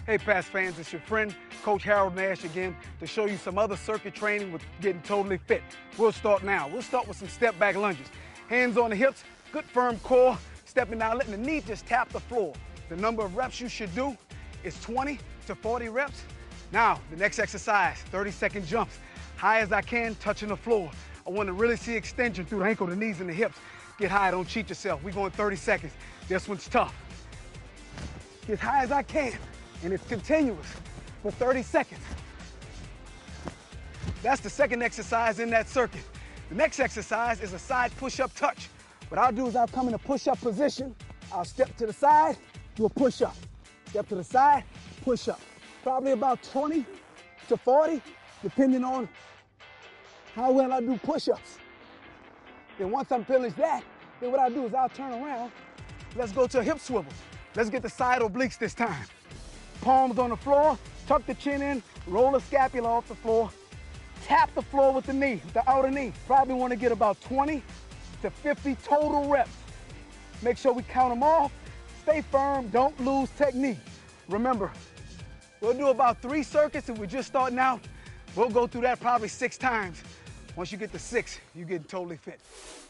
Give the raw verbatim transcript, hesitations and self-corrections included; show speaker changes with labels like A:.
A: Hey, Pats fans, it's your friend, Coach Harold Nash again, to show you some other circuit training with getting totally fit. We'll start now. We'll start with some step back lunges. Hands on the hips, good firm core, stepping down, letting the knee just tap the floor. The number of reps you should do is twenty to forty reps. Now, the next exercise, thirty second jumps. High as I can, touching the floor. I want to really see extension through the ankle, the knees, and the hips. Get high, don't cheat yourself. We're going thirty seconds. This one's tough. Get high as I can. And it's continuous for thirty seconds. That's the second exercise in that circuit. The next exercise is a side push-up touch. What I'll do is I'll come in a push-up position. I'll step to the side, do a push-up. Step to the side, push-up. Probably about twenty to forty, depending on how well I do push-ups. Then once I'm finished that, then what I'll do is I'll turn around. Let's go to a hip swivel. Let's get the side obliques this time. Palms on the floor, tuck the chin in, roll the scapula off the floor, tap the floor with the knee, the outer knee. Probably want to get about twenty to fifty total reps. Make sure we count them off. Stay firm, don't lose technique. Remember, we'll do about three circuits if we're just starting out. We'll go through that probably six times. Once you get to six, you're getting totally fit.